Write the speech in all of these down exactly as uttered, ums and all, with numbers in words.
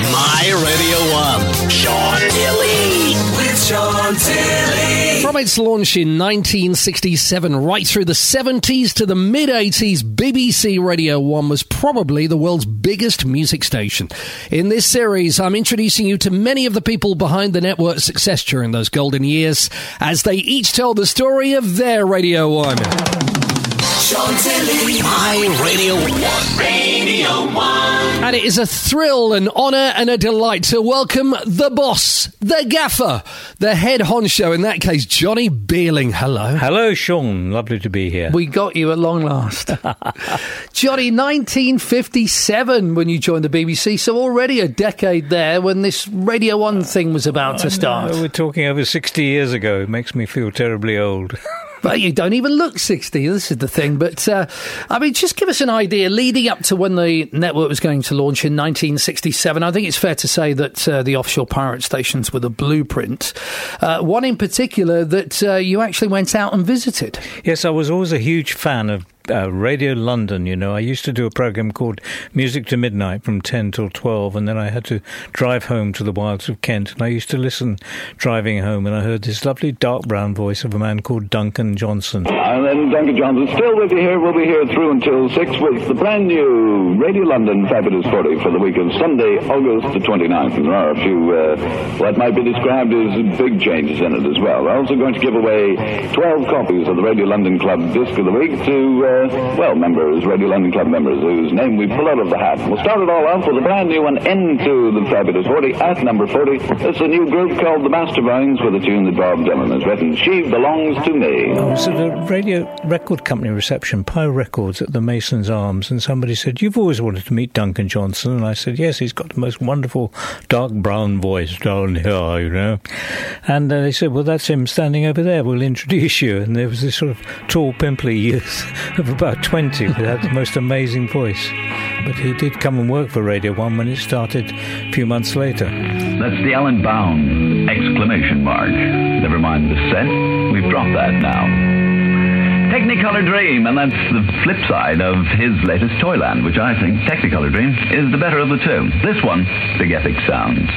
My Radio one. Sean Tilley with Sean Tilley. From its launch in nineteen sixty-seven right through the seventies to the mid-eighties, B B C Radio one was probably the world's biggest music station. In this series, I'm introducing you to many of the people behind the network's success during those golden years as they each tell the story of their Radio one. Sean Tilley, My Radio one. Radio one. And it is a thrill, an honour and a delight to welcome the boss, the gaffer, the head honcho, in that case, Johnny Beerling. Hello. Hello, Sean. Lovely to be here. We got you at long last. Johnny, nineteen fifty-seven when you joined the B B C, so already a decade there when this Radio one thing was about to start. We're talking over sixty years ago. It makes me feel terribly old. Well, you don't even look sixty, this is the thing. But, uh, I mean, just give us an idea, leading up to when the network was going to launch in nineteen sixty-seven, I think it's fair to say that uh, the offshore pirate stations were the blueprint. Uh, one in particular that uh, you actually went out and visited. Yes, I was always a huge fan of Uh, Radio London. You know, I used to do a programme called Music to Midnight from ten till twelve, and then I had to drive home to the wilds of Kent, and I used to listen driving home, and I heard this lovely dark brown voice of a man called Duncan Johnson. And then Duncan Johnson, still with you here, we'll be here through until six with the brand new Radio London Fabulous forty for the week of Sunday, August the twenty-ninth. And there are a few, uh, what might be described as big changes in it as well. We're also going to give away twelve copies of the Radio London Club Disc of the Week to uh, Uh, well, members, Radio London Club members, whose name we pull out of the hat. We'll start it all off with a brand new one into the Fabulous forty at number forty. It's a new group called the Masterminds with a tune that Bob Dylan has written, She Belongs to Me. I was at a radio record company reception, Pi Records, at the Mason's Arms, and somebody said, "You've always wanted to meet Duncan Johnson." And I said, "Yes, he's got the most wonderful dark brown voice down here, you know." And uh, they said, "Well, that's him standing over there. We'll introduce you." And there was this sort of tall, pimply youth of about twenty that had the most amazing voice. But he did come and work for Radio one when it started a few months later. That's the Alan Bound exclamation mark. Never mind the set, we've dropped that now. Technicolor Dream, and that's the flip side of his latest Toyland, which I think Technicolor Dream is the better of the two. This one, Big Epic Sounds.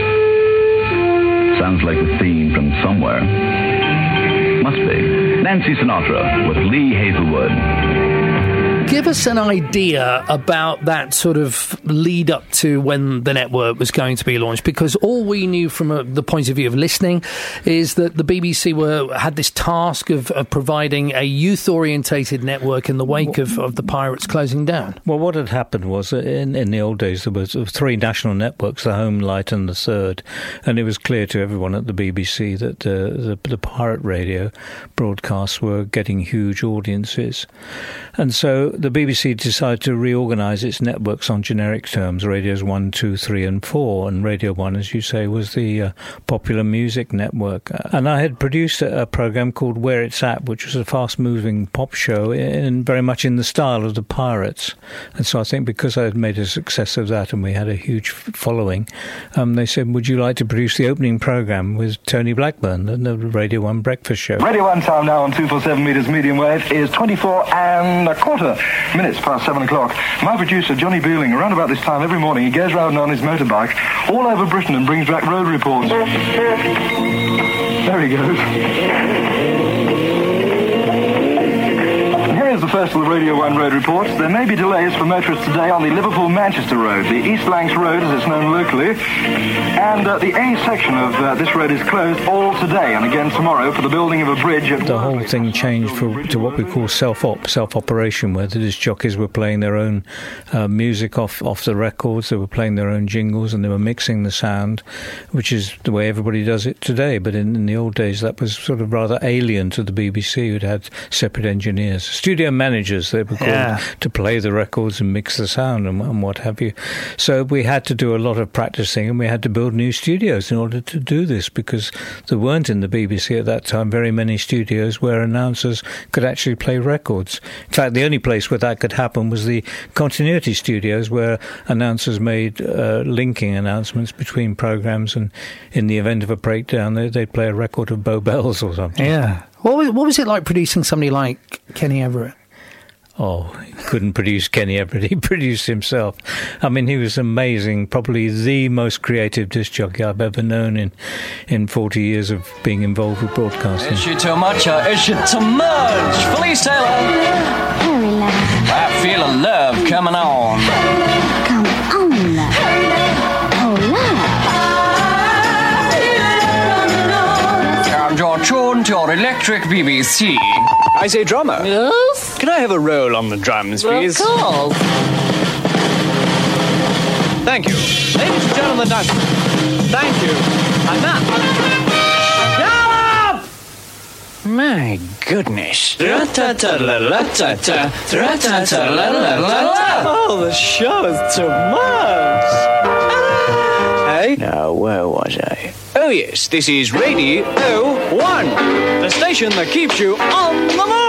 Sounds like the theme from somewhere. Must be. Nancy Sinatra with Lee Hazelwood. Give us an idea about that sort of lead up to when the network was going to be launched, because all we knew from a, the point of view of listening is that the B B C were had this task of, of providing a youth-orientated network in the wake of, of the pirates closing down. Well, what had happened was in, in the old days there was three national networks, the Home, Light and the Third, and it was clear to everyone at the B B C that uh, the, the pirate radio broadcasts were getting huge audiences. And so the B B C decided to reorganise its networks on generic terms, radios one, two, three and four, and Radio one, as you say, was the uh, popular music network. And I had produced a, a programme called Where It's At, which was a fast-moving pop show, in, very much in the style of the Pirates. And so I think because I had made a success of that and we had a huge following, um, they said, "Would you like to produce the opening programme with Tony Blackburn and the Radio one breakfast show?" Radio one time now on two forty-seven metres medium wave is twenty-four and a quarter minutes past seven o'clock. My producer, Johnny Beerling, around about this time every morning, he goes round on his motorbike all over Britain and brings back road reports. There he goes. Here's the first of the Radio one road reports. There may be delays for motorists today on the Liverpool-Manchester Road, the East Lancs Road as it's known locally, and uh, the A section of uh, this road is closed all today and again tomorrow for the building of a bridge at... The whole thing changed for, to what we call self-op, self-operation, where the disc jockeys were playing their own uh, music off, off the records, they were playing their own jingles and they were mixing the sound, which is the way everybody does it today. But in, in the old days that was sort of rather alien to the B B C, who'd had separate engineers. Studio managers, they were called, yeah, to play the records and mix the sound and, and what have you. So we had to do a lot of practicing and we had to build new studios in order to do this, because there weren't in the B B C at that time very many studios where announcers could actually play records. In fact, the only place where that could happen was the continuity studios, where announcers made uh, linking announcements between programmes, and in the event of a breakdown they, they'd play a record of Bo Bells or something. Yeah. What was, what was it like producing somebody like Kenny Everett? Oh, he couldn't produce Kenny Everett. He produced himself. I mean, he was amazing. Probably the most creative disc jockey I've ever known in, in forty years of being involved with broadcasting. Is she too much or is she too much? Felice Taylor. Hurry, love. I feel a love coming on. Come on, love. Oh, love. And you're tuned to your electric B B C. I say, drummer. Yes? Can I have a roll on the drums, please? Of course. Thank you. Ladies and gentlemen, now... Thank you. And that... Stop! My goodness. Oh, the show is too much. Hey? Now, where was I? Oh, yes, this is Radio one, the station that keeps you on the move.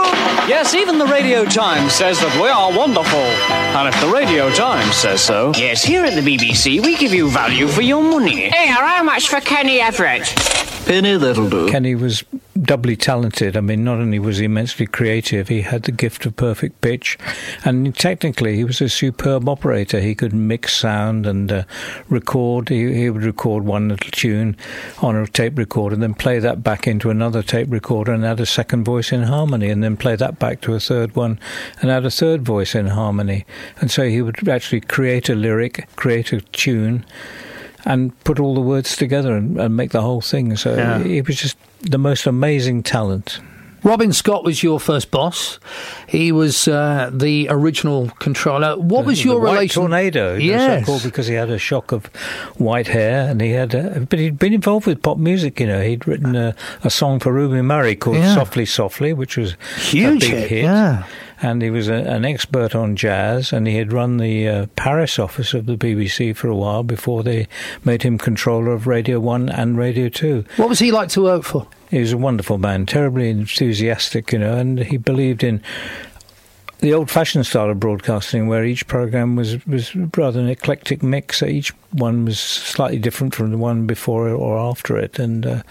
Yes, even the Radio Times says that we are wonderful. And if the Radio Times says so... Yes, here at the B B C, we give you value for your money. Here, how much for Kenny Everett? Penny, that'll do. Kenny was doubly talented. I mean, not only was he immensely creative, he had the gift of perfect pitch, and technically he was a superb operator. He could mix sound and uh, record. He, he would record one little tune on a tape recorder, then play that back into another tape recorder and add a second voice in harmony, and then play that back to a third one and add a third voice in harmony. And so he would actually create a lyric, create a tune, and put all the words together and, and make the whole thing. So yeah. It was just the most amazing talent. Robin Scott was your first boss. He was uh, the original controller. What the, was your the relation? White Tornado. Yes. So called because he had a shock of white hair, and he had. A, but he'd been involved with pop music. You know, he'd written a, a song for Ruby Murray called yeah. "Softly, Softly," which was huge a big hit. hit. Yeah. And he was a, an expert on jazz, and he had run the uh, Paris office of the B B C for a while before they made him controller of Radio one and Radio two. What was he like to work for? He was a wonderful man, terribly enthusiastic, you know, and he believed in the old-fashioned style of broadcasting, where each program was, was rather an eclectic mix. Each one was slightly different from the one before or after it, and uh,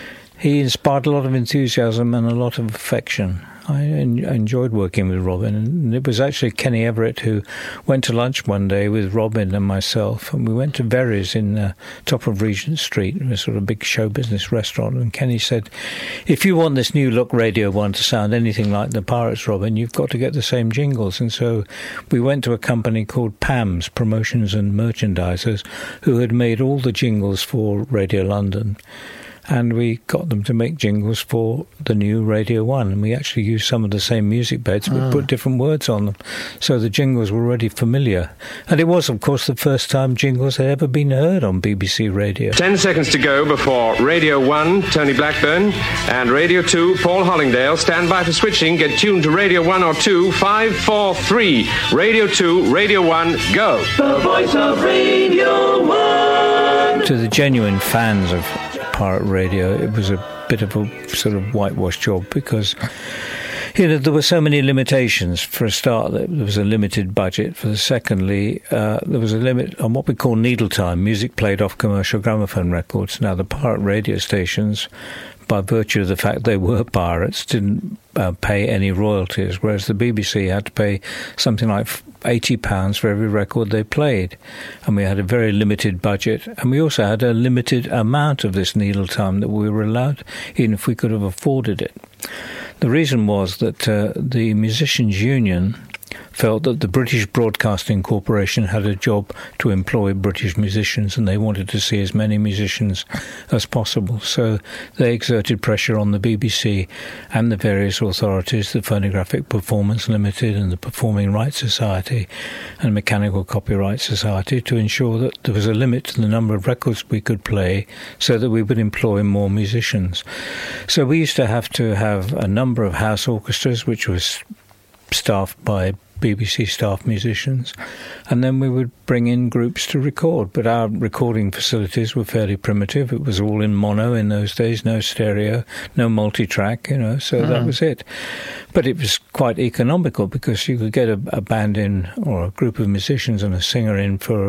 he inspired a lot of enthusiasm and a lot of affection. I enjoyed working with Robin, and it was actually Kenny Everett who went to lunch one day with Robin and myself, and we went to Verry's in uh, top of Regent Street, a sort of big show business restaurant, and Kenny said, if you want this new look Radio one to sound anything like the Pirates, Robin, you've got to get the same jingles. And so we went to a company called P A Ms, Promotions and Merchandisers, who had made all the jingles for Radio London. And we got them to make jingles for the new Radio one. And we actually used some of the same music beds, but oh. put different words on them. So the jingles were already familiar. And it was, of course, the first time jingles had ever been heard on B B C Radio. Ten seconds to go before Radio one, Tony Blackburn, and Radio two, Paul Hollingdale. Stand by for switching. Get tuned to Radio one or two. Five, four, three. Radio two, Radio one, go. The voice of Radio one. To the genuine fans of Pirate Radio, it was a bit of a sort of whitewash job because, you know, there were so many limitations. For a start, there was a limited budget. For the secondly, uh, there was a limit on what we call needle time, music played off commercial gramophone records. Now, the pirate radio stations, by virtue of the fact they were pirates, didn't uh, pay any royalties, whereas the B B C had to pay something like eighty pounds for every record they played. And we had a very limited budget, and we also had a limited amount of this needle time that we were allowed, even if we could have afforded it. The reason was that uh, the Musicians' Union felt that the British Broadcasting Corporation had a job to employ British musicians, and they wanted to see as many musicians as possible. So they exerted pressure on the B B C and the various authorities, the Phonographic Performance Limited and the Performing Rights Society and Mechanical Copyright Society, to ensure that there was a limit to the number of records we could play so that we would employ more musicians. So we used to have to have a number of house orchestras, which was staffed by B B C staff musicians, and then we would bring in groups to record. But our recording facilities were fairly primitive. It was all in mono in those days, no stereo, no multi-track, you know, so mm. that was it. But it was quite economical because you could get a, a band in, or a group of musicians and a singer in for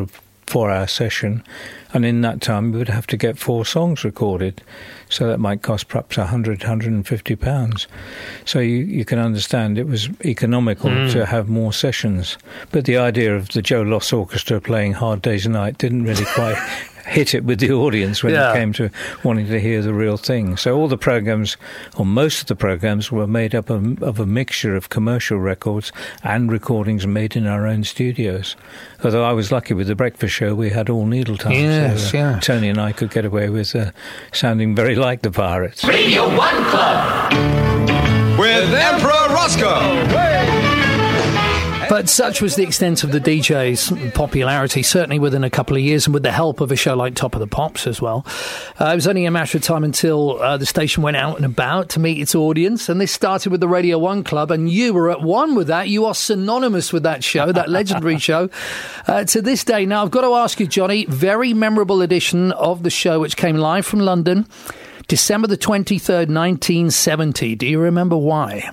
four-hour session, and in that time we would have to get four songs recorded, so that might cost perhaps one hundred, one hundred fifty pounds. So you, you can understand it was economical mm. to have more sessions. But the idea of the Joe Loss Orchestra playing Hard Day's Night didn't really quite hit it with the audience when yeah. it came to wanting to hear the real thing. So all the programs, or most of the programs, were made up of, of a mixture of commercial records and recordings made in our own studios. Although I was lucky with the breakfast show, we had all needle time. Yes, so, uh, yeah. Tony and I could get away with uh, sounding very like the Pirates. Radio One Club with Emperor Roscoe. But such was the extent of the D J's popularity, certainly within a couple of years, and with the help of a show like Top of the Pops as well. Uh, it was only a matter of time until uh, the station went out and about to meet its audience, and this started with the Radio One Club, and you were at one with that. You are synonymous with that show, that legendary show, uh, to this day. Now, I've got to ask you, Johnny, very memorable edition of the show, which came live from London, December the twenty-third, nineteen seventy. Do you remember why?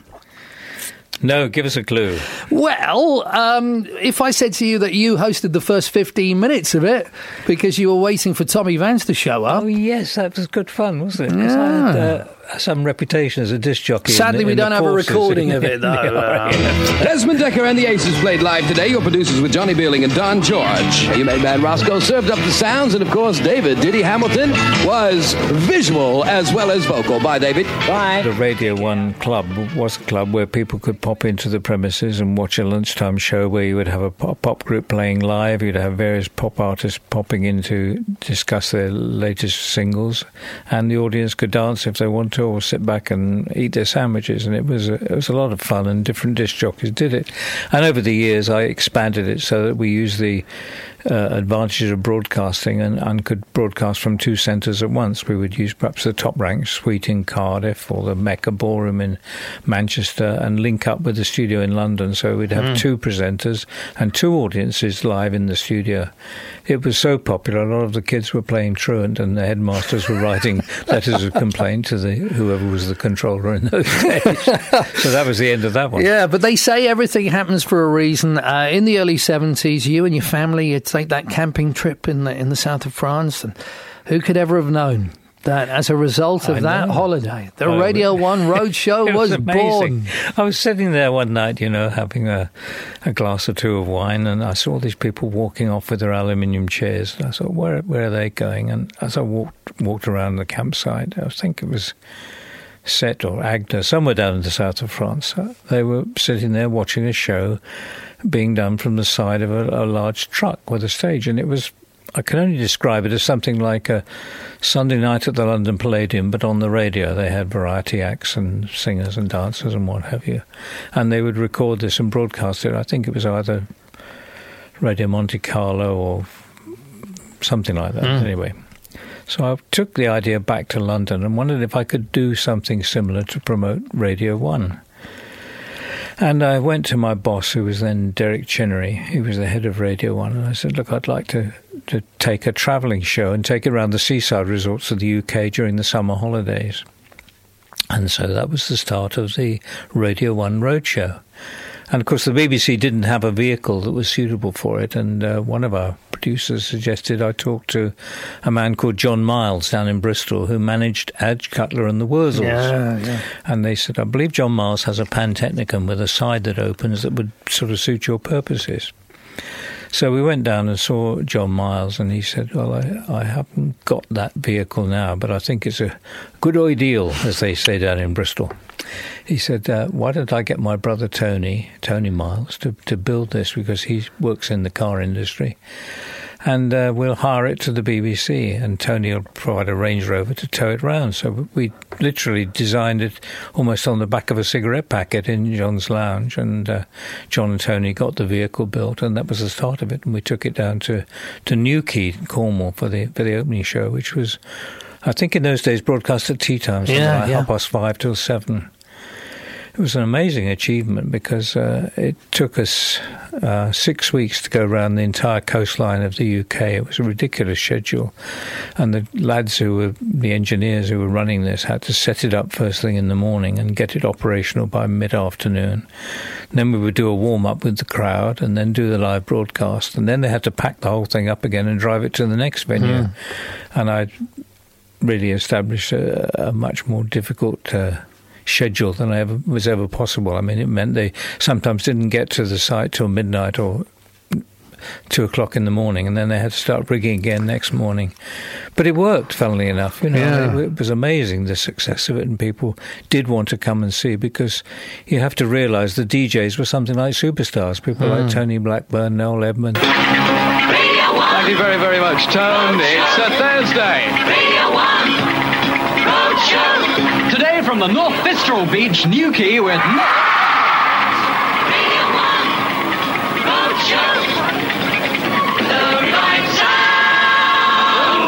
No, give us a clue. Well, um, if I said to you that you hosted the first fifteen minutes of it because you were waiting for Tommy Vance to show up. Oh, yes, that was good fun, wasn't it? 'Cause Yeah. I had uh, some reputation as a disc jockey. Sadly, in, we in don't the have a courses. recording of it, though. Yeah. Desmond Decker and the Aces played live today. Your producers with Johnny Beerling and Don George. You made man Roscoe served up the sounds, and of course, David Diddy Hamilton was visual as well as vocal. Bye, David. Bye. The Radio One Club was a club where people could pop into the premises and watch a lunchtime show where you would have a pop, pop group playing live. You'd have various pop artists popping in to discuss their latest singles, and the audience could dance if they want to, or sit back and eat their sandwiches. And it was a, it was a lot of fun, and different disc jockeys did it. And over the years, I expanded it so that we used the Uh, advantages of broadcasting and, and could broadcast from two centres at once. We would use perhaps the Top Rank Suite in Cardiff or the Mecca Ballroom in Manchester and link up with the studio in London, so we'd have mm. two presenters and two audiences live in the studio. It was so popular, a lot of the kids were playing truant and the headmasters were writing letters of complaint to the whoever was the controller in those days. So that was the end of that one. Yeah, but they say everything happens for a reason. Uh, in the early seventies, you and your family, you'd take that camping trip in the in the south of France, and who could ever have known that as a result of I that know. holiday, the Oh, Radio One Road Show it was, was amazing. born. I was sitting there one night, you know, having a, a glass or two of wine, and I saw these people walking off with their aluminium chairs. And I thought, where where are they going? And as I walked walked around the campsite, I think it was Sète or Agde, somewhere down in the south of France. They were sitting there watching a show being done from the side of a, a large truck with a stage, and it was, I can only describe it as something like a Sunday night at the London Palladium, but on the radio. They had variety acts and singers and dancers and what have you, and they would record this and broadcast it. I think it was either Radio Monte Carlo or something like that. Mm. Anyway, so I took the idea back to London and wondered if I could do something similar to promote Radio One. And I went to my boss, who was then Derek Chinnery, who was the head of Radio One, and I said, look, I'd like to, to take a travelling show and take it around the seaside resorts of the U K during the summer holidays. And so that was the start of the Radio One Roadshow. And, of course, the B B C didn't have a vehicle that was suitable for it, and uh, one of our producers suggested I talk to a man called John Miles down in Bristol, who managed Adge Cutler and the Wurzels. Yeah, yeah. And they said, I believe John Miles has a Pantechnicon with a side that opens that would sort of suit your purposes. So we went down and saw John Miles, and he said, well, I, I haven't got that vehicle now, but I think it's a good ideal, as they say down in Bristol. He said, uh, why don't I get my brother Tony, Tony Miles, to, to build this, because he works in the car industry, and uh, we'll hire it to the B B C, and Tony will provide a Range Rover to tow it round. So we literally designed it almost on the back of a cigarette packet in John's lounge, and uh, John and Tony got the vehicle built, and that was the start of it. And we took it down to, to Newquay, Cornwall, for the for the opening show, which was, I think in those days, broadcast at tea time, so Yeah, like yeah. half past five till seven. it was an amazing achievement because uh, it took us uh, six weeks to go around the entire coastline of the U K. It was a ridiculous schedule. And the lads who were, the engineers who were running this had to set it up first thing in the morning and get it operational by mid-afternoon. Then we would do a warm-up with the crowd and then do the live broadcast. And then they had to pack the whole thing up again and drive it to the next venue. Mm. And I really established a, a much more difficult uh, schedule than I ever was ever possible. I mean, it meant they sometimes didn't get to the site till midnight or two o'clock in the morning, and then they had to start rigging again next morning. But it worked, funnily enough. You know, yeah. it, it was amazing, the success of it, and people did want to come and see, because you have to realise the D Js were something like superstars. People mm. like Tony Blackburn, Noel Edmonds. Thank you very, very much, Tone. It's a Thursday. Radio One Roadshow. Today from the North Fistral Beach, Newquay, with Radio One Roadshow. The right sound.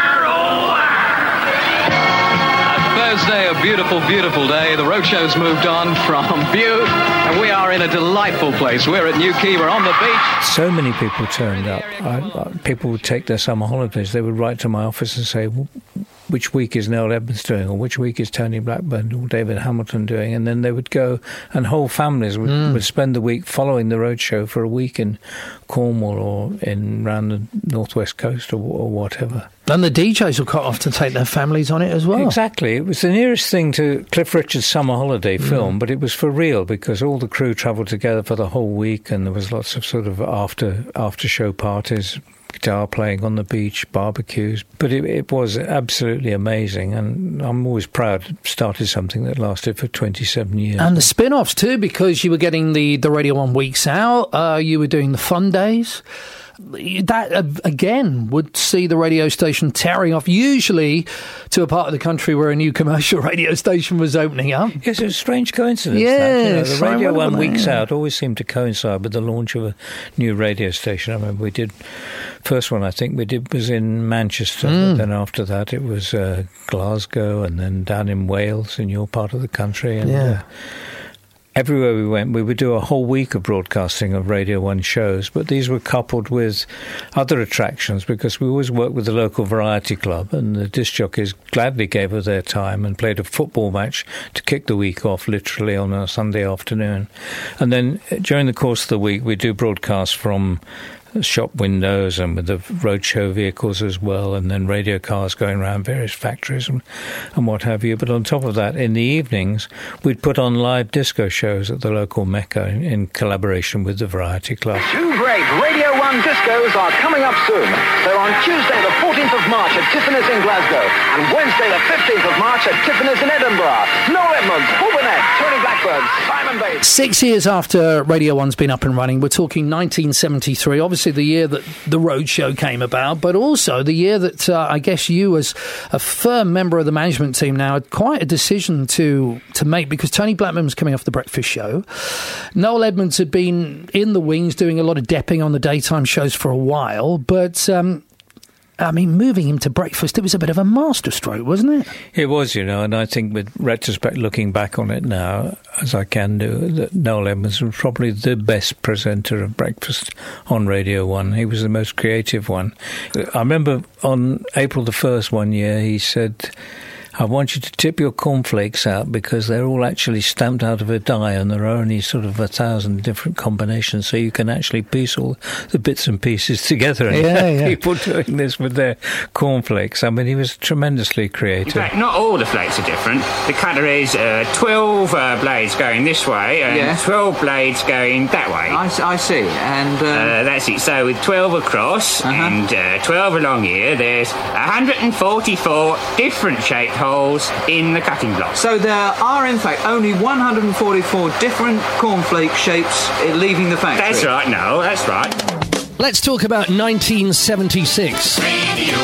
A Thursday, a beautiful, beautiful day. The Roadshow's moved on from Bute, and we are in a delightful place. We're at Newquay. We're on the beach. So many people turned up. I, I, people would take their summer holidays. They would write to my office and say, well, which week is Noel Edmonds doing, or which week is Tony Blackburn or David Hamilton doing? And then they would go, and whole families would, mm. would spend the week following the roadshow for a week in Cornwall or in round the northwest coast or, or whatever. And the D Js will quite often take their families on it as well. Exactly. It was the nearest thing to Cliff Richard's summer holiday film, mm. but it was for real, because all the crew travelled together for the whole week, and there was lots of sort of after after show parties, guitar playing on the beach, barbecues. But it, it was absolutely amazing, and I'm always proud to have started something that lasted for twenty-seven years. And the spin-offs too, because you were getting the, the Radio one Weeks Out, uh, you were doing the Fun Days. That, uh, again, would see the radio station tearing off, usually to a part of the country where a new commercial radio station was opening up. Yes, it was a strange coincidence. Yes, you know, the Radio one Weeks Out always seemed to coincide with the launch of a new radio station. I remember we did, first one I think we did was in Manchester, mm. but then after that it was uh, Glasgow, and then down in Wales, in your part of the country. And, yeah. Uh, everywhere we went, we would do a whole week of broadcasting of Radio one shows, but these were coupled with other attractions, because we always worked with the local variety club, and the disc jockeys gladly gave us their time and played a football match to kick the week off, literally on a Sunday afternoon. And then during the course of the week, we do broadcasts from shop windows and with the roadshow vehicles as well, and then radio cars going around various factories and, and what have you. But on top of that, in the evenings, we'd put on live disco shows at the local Mecca in, in collaboration with the Variety Club. Two great Radio one discos are coming up soon. They're on Tuesday the fourteenth of March at Tiffany's in Glasgow, and Wednesday the fifteenth of March at Tiffany's in Edinburgh. Noel Edmonds, Paul Burnett, Tony Blackburn, Simon Bates. Six years after Radio one's been up and running, we're talking nineteen seventy-three, obviously the year that the Roadshow came about, but also the year that uh, I guess you, as a firm member of the management team now, had quite a decision to to make, because Tony Blackburn was coming off The Breakfast Show. Noel Edmonds had been in the wings doing a lot of depping on the daytime shows for a while, but um, I mean, moving him to breakfast, it was a bit of a masterstroke, wasn't it? It was, you know, and I think with retrospect, looking back on it now, as I can do, that Noel Edmonds was probably the best presenter of breakfast on Radio one. He was the most creative one. I remember on April the first one year, he said, I want you to tip your cornflakes out, because they're all actually stamped out of a die, and there are only sort of a thousand different combinations, so you can actually piece all the bits and pieces together. And yeah, yeah. people doing this with their cornflakes. I mean, he was tremendously creative. In fact, not all the flakes are different. The cutter is uh, twelve uh, blades going this way and yeah. twelve blades going that way. I, I see. And um... uh, that's it. So with twelve across uh-huh. and uh, twelve along here, there's one hundred forty-four different shaped holes in the cutting block. So there are, in fact, only one hundred forty-four different cornflake shapes leaving the factory. That's right, no, that's right. Let's talk about nineteen seventy-six. Radio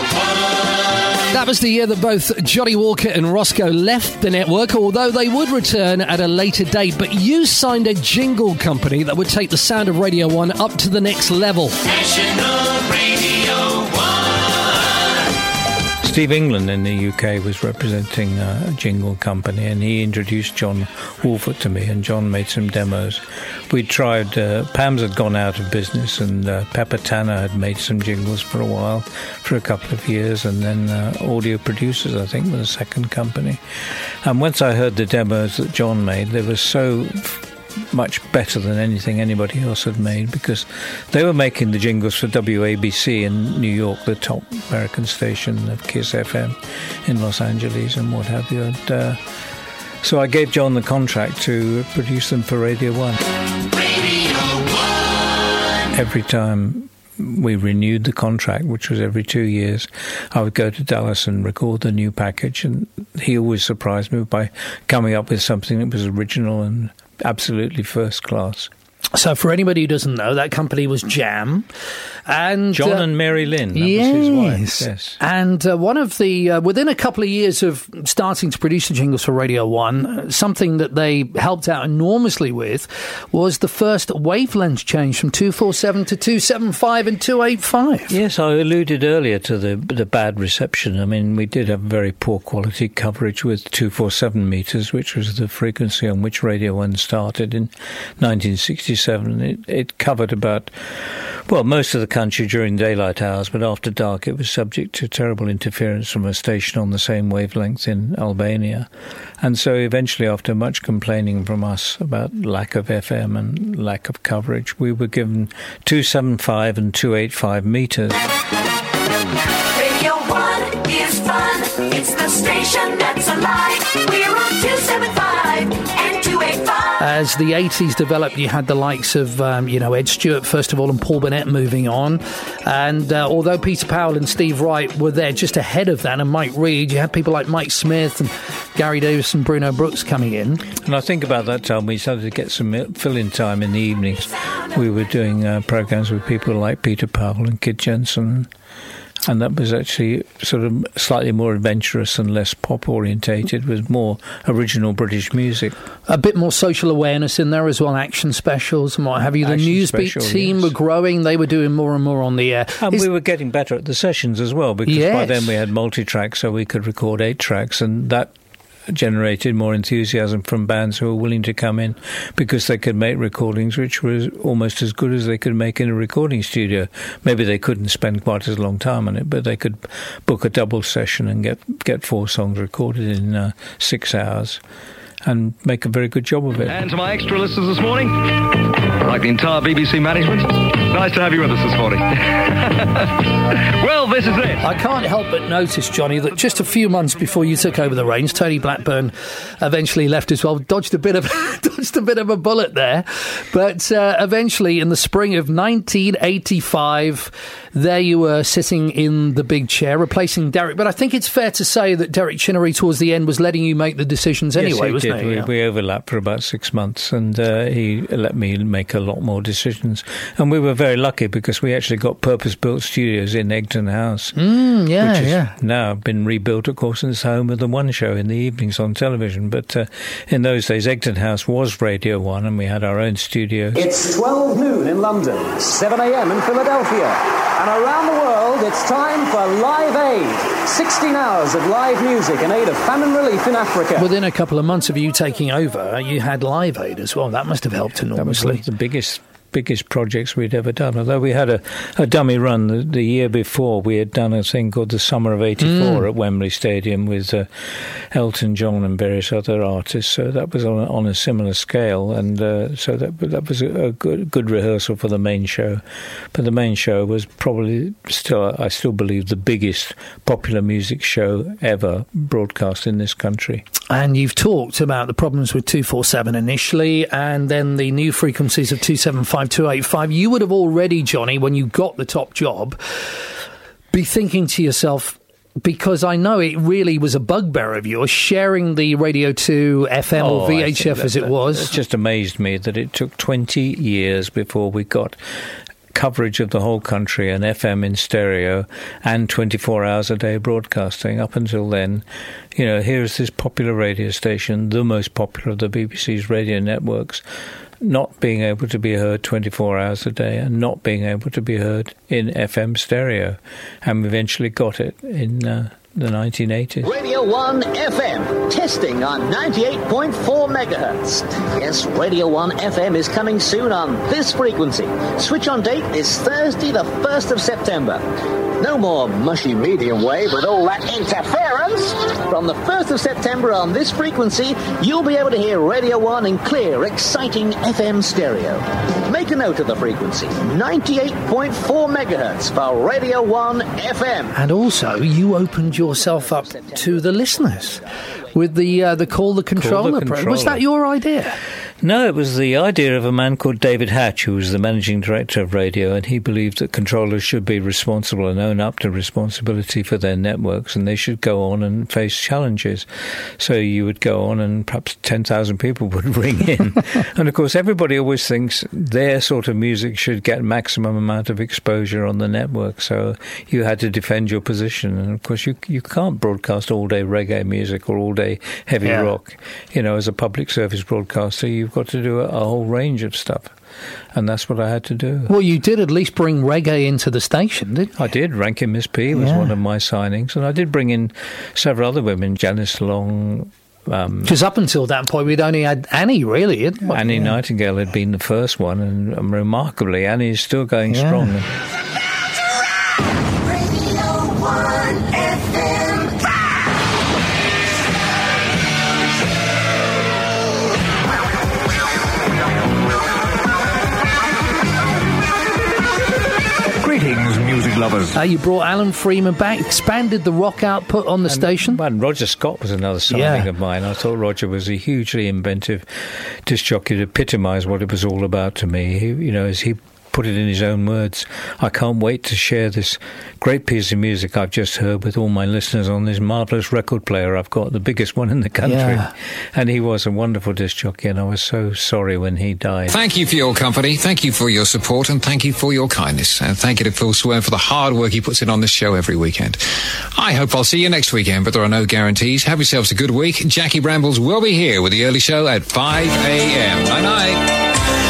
one. That was the year that both Johnny Walker and Roscoe left the network, although they would return at a later date. But you signed a jingle company that would take the sound of Radio one up to the next level. National Radio one. Steve England in the U K was representing uh, a jingle company, and he introduced John Wolford to me, and John made some demos. We tried, uh, Pam's had gone out of business, and uh, Pepper Tanner had made some jingles for a while, for a couple of years, and then uh, Audio Producers, I think, was the second company. And once I heard the demos that John made, they were so much better than anything anybody else had made, because they were making the jingles for W A B C in New York, the top American station of Kiss F M in Los Angeles and what have you. And uh, so I gave John the contract to produce them for Radio One. Radio One. Every time we renewed the contract, which was every two years, I would go to Dallas and record the new package, and he always surprised me by coming up with something that was original and absolutely first class. So for anybody who doesn't know, that company was Jam. And John uh, and Mary Lynn, that yes. was his wife. Yes. And uh, one of the, uh, within a couple of years of starting to produce the jingles for Radio one, uh, something that they helped out enormously with was the first wavelength change from two forty-seven to two seventy-five and two eighty-five. Yes, I alluded earlier to the the bad reception. I mean, we did have very poor quality coverage with two forty-seven meters, which was the frequency on which Radio one started in nineteen sixty-seven. It, it covered about, well, most of the country during daylight hours, but after dark it was subject to terrible interference from a station on the same wavelength in Albania. And so eventually, after much complaining from us about lack of F M and lack of coverage, we were given two seventy-five and two eighty-five meters. Radio one is fun. It's the station that's alive. We're on two seventy-five and two eighty-five. As the eighties developed, you had the likes of, um, you know, Ed Stewart, first of all, and Paul Burnett moving on. And uh, although Peter Powell and Steve Wright were there just ahead of that, and Mike Reed, you had people like Mike Smith and Gary Davis and Bruno Brooks coming in. And I think about that time, we started to get some fill-in time in the evenings. We were doing uh, programs with people like Peter Powell and Kid Jensen. And that was actually sort of slightly more adventurous and less pop-orientated, with more original British music. A bit more social awareness in there as well, action specials and what have you. The Action Newsbeat special, team yes. were growing. They were doing more and more on the air. And Is- we were getting better at the sessions as well, because Yes. by then we had multi-track, so we could record eight tracks, and that generated more enthusiasm from bands who were willing to come in, because they could make recordings which were almost as good as they could make in a recording studio. Maybe they couldn't spend quite as long time on it, but they could book a double session and get get four songs recorded in uh, six hours and make a very good job of it. And to my extra listeners this morning, like the entire B B C management, nice to have you with us this morning. Well, this is it. I can't help but notice, Johnny, that just a few months before you took over the reins, Tony Blackburn eventually left as well. Dodged a bit of dodged a bit of a bullet there, but uh, eventually, in the spring of nineteen eighty-five, there you were sitting in the big chair, replacing Derek. But I think it's fair to say that Derek Chinnery, towards the end, was letting you make the decisions anyway, yes, he wasn't did. he? We, Yeah. we overlapped for about six months, and uh, he let me make a lot more decisions. And we were very lucky, because we actually got purpose-built studios in Egton House, Mm, yeah, which has yeah. now been rebuilt, of course, and it's home of the One Show in the evenings on television. But uh, in those days, Egton House was Radio One, and we had our own studios. It's twelve noon in London, seven a.m. in Philadelphia. And around the world, it's time for Live Aid. sixteen hours of live music in aid of famine relief in Africa. Within a couple of months of you taking over, you had Live Aid as well. That must have helped That was enormously. one of the biggest biggest projects we'd ever done. Although we had a, a dummy run the, the year before, we had done a thing called the Summer of eighty-four Mm. at Wembley Stadium with uh, Elton John and various other artists. So that was on a, on a similar scale, and uh, so that that was a, a good good rehearsal for the main show. But the main show was probably still, I still believe, the biggest popular music show ever broadcast in this country. And you've talked about the problems with two forty-seven initially, and then the new frequencies of two seventy-five, two eighty-five. You would have already, Johnny, when you got the top job, be thinking to yourself, because I know it really was a bugbear of yours, sharing the Radio two F M Oh, or I V H think F that- as it that- was. It just amazed me that it took twenty years before we got coverage of the whole country and F M in stereo and twenty-four hours a day broadcasting. Up until then, you know, here's this popular radio station, the most popular of the B B C's radio networks, not being able to be heard twenty-four hours a day and not being able to be heard in F M stereo. And we eventually got it in uh, the nineteen eighties. Radio one F M, testing on ninety-eight point four megahertz. Yes, Radio one F M is coming soon on this frequency. Switch on date is Thursday the first of September. No more mushy medium wave with all that interference. From the first of September on this frequency, you'll be able to hear Radio one in clear, exciting F M stereo. Make a note of the frequency, ninety-eight point four megahertz for Radio one F M. And also, you opened yourself up to the listeners with the uh, the Call the Controller. Call the program. Controller. Was that your idea? No, it was the idea of a man called David Hatch, who was the managing director of radio, and he believed that controllers should be responsible and own up to responsibility for their networks, and they should go on and face challenges. So you would go on and perhaps ten thousand people would ring in. And of course, everybody always thinks their sort of music should get maximum amount of exposure on the network. So you had to defend your position. And of course, you you can't broadcast all-day reggae music or all-day heavy Yeah. rock. You know, as a public service broadcaster, you've got to do a, a whole range of stuff. And that's what I had to do. Well, you did at least bring reggae into the station, didn't you? I did. Rankin Miss P was Yeah. one of my signings. And I did bring in several other women, Janice Long. Um, Because up until that point, we'd only had Annie, really. hadn't we? Annie Yeah. Nightingale had been the first one. And um, remarkably, Annie is still going Yeah. strong. Radio one F M. Greetings, music lovers. Uh, you brought Alan Freeman back, expanded the rock output on the And, station. and Roger Scott was another signing Yeah. of mine. I thought Roger was a hugely inventive disc jockey to epitomise what it was all about to me. He, you know, as he put it in his own words, I can't wait to share this great piece of music I've just heard with all my listeners on this marvellous record player I've got, the biggest one in the country. Yeah. And he was a wonderful disc jockey, and I was so sorry when he died. Thank you for your company, thank you for your support, and thank you for your kindness. And thank you to Phil Swearn for the hard work he puts in on this show every weekend. I hope I'll see you next weekend, but there are no guarantees. Have yourselves a good week. Jackie Brambles will be here with the early show at five a.m. Night-night.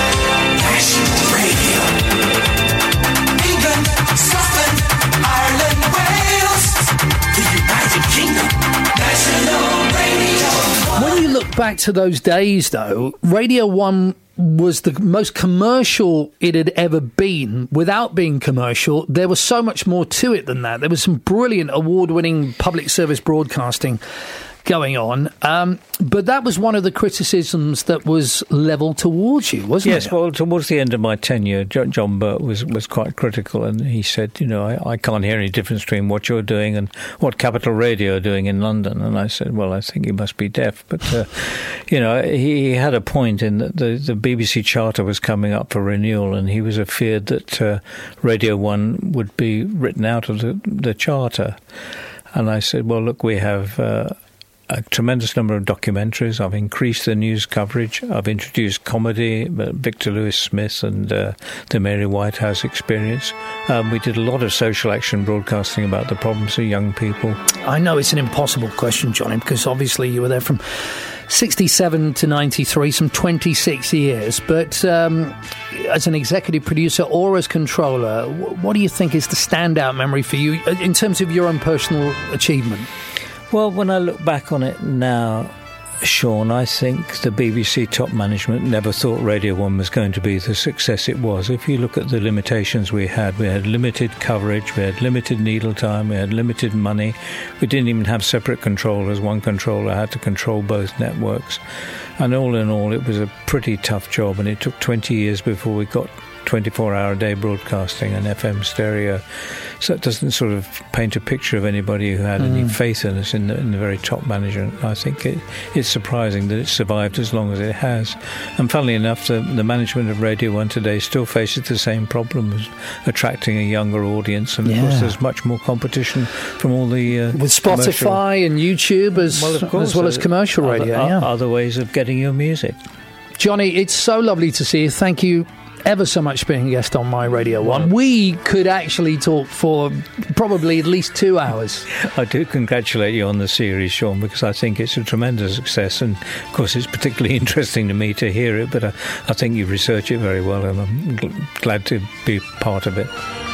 When you look back to those days, though, Radio one was the most commercial it had ever been. Without being commercial, there was so much more to it than that. There was some brilliant award-winning public service broadcasting going on. Um, but that was one of the criticisms that was levelled towards you, wasn't Yes, it? well, towards the end of my tenure, Jo- John Burt was, was quite critical, and he said, you know, I, I can't hear any difference between what you're doing and what Capital Radio are doing in London. And I said, well, I think you must be deaf. But, uh, you know, he, he had a point in that the, the B B C Charter was coming up for renewal, and he was afeared that uh, Radio one would be written out of the, the Charter. And I said, well, look, we have Uh, a tremendous number of documentaries. I've increased the news coverage. I've introduced comedy, uh, Victor Lewis Smith and uh, the Mary Whitehouse Experience. Um, we did a lot of social action broadcasting about the problems of young people. I know it's an impossible question, Johnny, because obviously you were there from sixty-seven to ninety-three, some twenty-six years. But um, as an executive producer or as controller, wh- what do you think is the standout memory for you uh, in terms of your own personal achievement? Well, when I look back on it now, Sean, I think the B B C top management never thought Radio one was going to be the success it was. If you look at the limitations we had, we had limited coverage, we had limited needle time, we had limited money. We didn't even have separate controllers. One controller had to control both networks. And all in all, it was a pretty tough job, and it took twenty years before we got twenty-four hour a day broadcasting and F M stereo. So it doesn't sort of paint a picture of anybody who had mm. any faith in us in the, in the very top management. I think it, it's surprising that it survived as long as it has. And funnily enough, the, the management of Radio one today still faces the same problems, attracting a younger audience. And of Yeah. course, there's much more competition from all the uh, With Spotify and YouTube as, well, of course, as well as uh, commercial other, radio. uh, yeah. other ways of getting your music. Johnny, it's so lovely to see you. Thank you ever so much for being a guest on My Radio one. We could actually talk for probably at least two hours. I do congratulate you on the series, Sean, because I think it's a tremendous success, and of course it's particularly interesting to me to hear it, but I, I think you research it very well, and I'm gl- glad to be part of it.